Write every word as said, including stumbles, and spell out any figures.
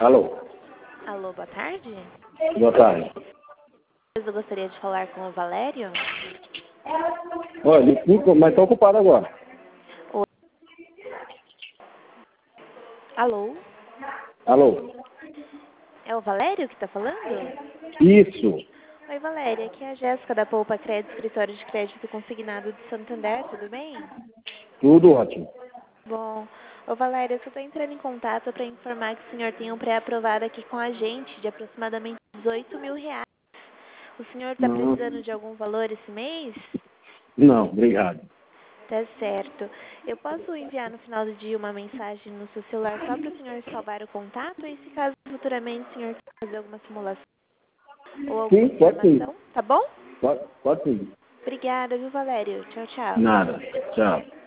Alô? Alô, boa tarde. Boa tarde. Eu gostaria de falar com o Valério. Olha, desculpa, mas estou ocupado agora. Oi. Alô? Alô? É o Valério que está falando? Isso. Oi, Valéria. Aqui é a Jéssica da Poupa Crédito, Escritório de Crédito Consignado de Santander. Tudo bem? Tudo ótimo. Bom. Ô, Valéria, eu só estou entrando em contato para informar que o senhor tem um pré-aprovado aqui com a gente de aproximadamente dezoito mil reais. O senhor está Não, precisando de algum valor esse mês? não, obrigado. Tá certo. Eu posso enviar no final do dia uma mensagem no seu celular só para o senhor salvar o contato? E se caso futuramente o senhor quiser fazer alguma simulação ou alguma Sim, pode sim. informação, tá bom? Pode, pode sim. Obrigada, viu, Valério? Tchau, tchau. Nada. Tchau.